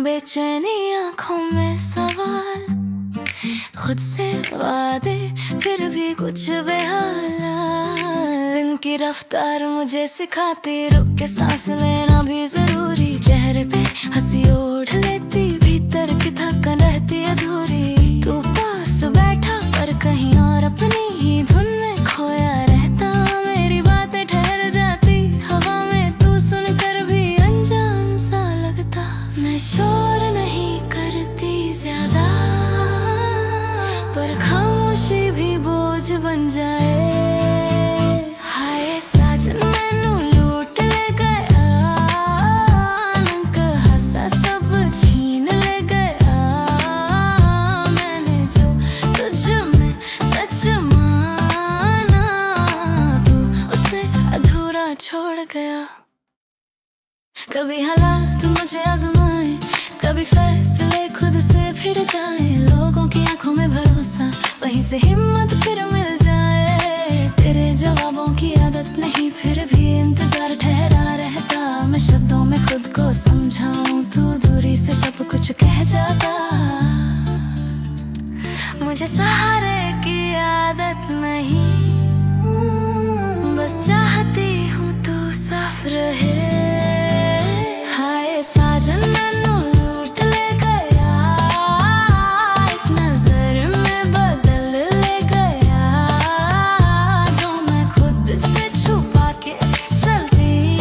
बेचैनी आंखों में सवाल, खुद से वादे फिर भी कुछ बेहाल। इनकी रफ्तार मुझे सिखाती रुक के सांस लेना भी जरूरी। चेहरे पे हंसी ओढ़ लेती, भीतर की थकन रहती अधूरी। तू पास बैठा पर कहीं और अपनी ही धुन में खोया रहता। मेरी बातें ठहर जाती हवा में, तू सुनकर भी अनजान सा लगता। मैं शोर नहीं करती ज्यादा, पर खामोशी भी बोझ बन जाए। हाय साजन मैनू लूट ले गया, नंग हंसा सब छीन ले गया। मैंने जो तुझ में सच माना, तू उसे अधूरा छोड़ गया। कभी हालात मुझे आजमाए, कभी फैसले खुद से फिर जाए। लोगों की आंखों में भरोसा, वहीं से हिम्मत फिर मिल जाए। तेरे जवाबों की आदत नहीं, फिर भी इंतजार ठहरा रहता। मैं शब्दों में खुद को समझाऊं, तू दूरी से सब कुछ कह जाता। मुझे सहारे की आदत नहीं, बस चाहती हूँ तू साफ रहे। हाय साजन मैनू लूट ले गया, एक नजर में बदल ले गया। जो मैं खुद से छुपा के चलती,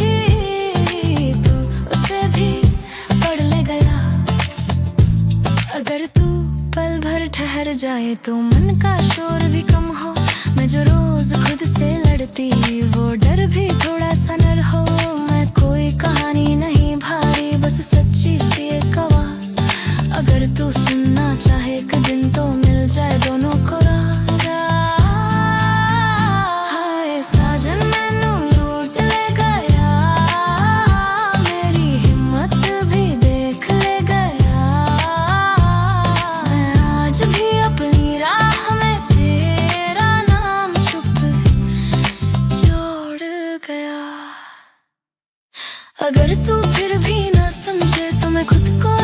तू उसे भी पढ़ ले गया। अगर तू पल भर ठहर जाए तो मन का शोर भी कम हो। मैं जो रोज खुद से लड़ती, वो डर भी थोड़ा सा नर हो। मैं कोई कहानी नहीं भारी, बस सच्ची सी एक आवाज। अगर तू सुनना चाहे एक दिन तो मिल जाए दोनों को राजा। हाय साजन मैनू लूट ले गया, मेरी हिम्मत भी देख ले गया। मैं आज भी अपनी राह में तेरा नाम छुप जोड़ गया। अगर तू फिर भी ना समझे तो मैं खुद को